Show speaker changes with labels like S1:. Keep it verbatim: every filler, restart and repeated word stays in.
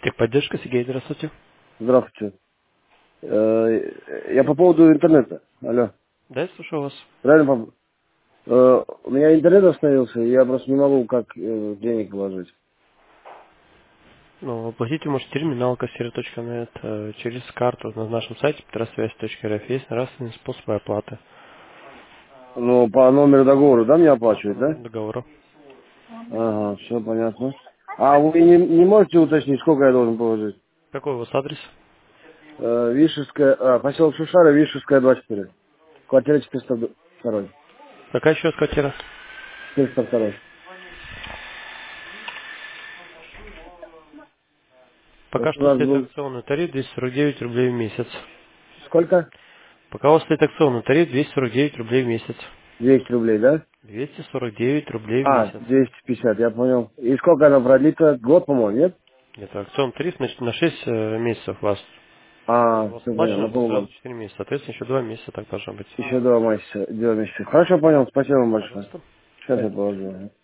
S1: Техподдержка, Сергей, здравствуйте.
S2: Здравствуйте. Э, Я по поводу интернета. Алло.
S1: Да, я слушаю вас.
S2: Правильно? пап? Э, У меня интернет остановился, и я просто не могу как э, денег вложить.
S1: Ну, оплатите можете терминал кассир точка нет э, через карту на нашем сайте петросвязь точка эр эф. Есть нравственные способы оплаты
S2: Ну, по номеру договора, да, мне
S1: по
S2: оплачивать, да?
S1: номеру договора.
S2: Ага, все понятно. А вы не, не можете уточнить, сколько я должен положить?
S1: Какой у вас адрес?
S2: Э, Вишевская, а, поселок Шушара, Вишевская, двадцать четыре. Квартира четыреста два.
S1: Какая еще раз квартира?
S2: четыреста два.
S1: Пока
S2: Просто у
S1: что
S2: нас
S1: стоит
S2: был...
S1: акционный тариф двести сорок девять рублей в месяц.
S2: Сколько?
S1: Пока у вас стоит акционный тариф двести сорок девять рублей в месяц.
S2: двести рублей, да?
S1: двести сорок девять рублей в
S2: А,
S1: месяц.
S2: двести пятьдесят, я понял. И сколько она продлится? Год, по-моему, нет?
S1: Это акционный тариф на, на шесть э, месяцев у вас. У
S2: А,
S1: вас
S2: все понятно,
S1: оплачено
S2: на
S1: будет сразу
S2: полгода.
S1: четыре месяца. Соответственно, еще два месяца так должно быть.
S2: Еще два месяца, два месяца. Хорошо, понял, спасибо вам большое.
S1: Пожалуйста.
S2: Сейчас я положу.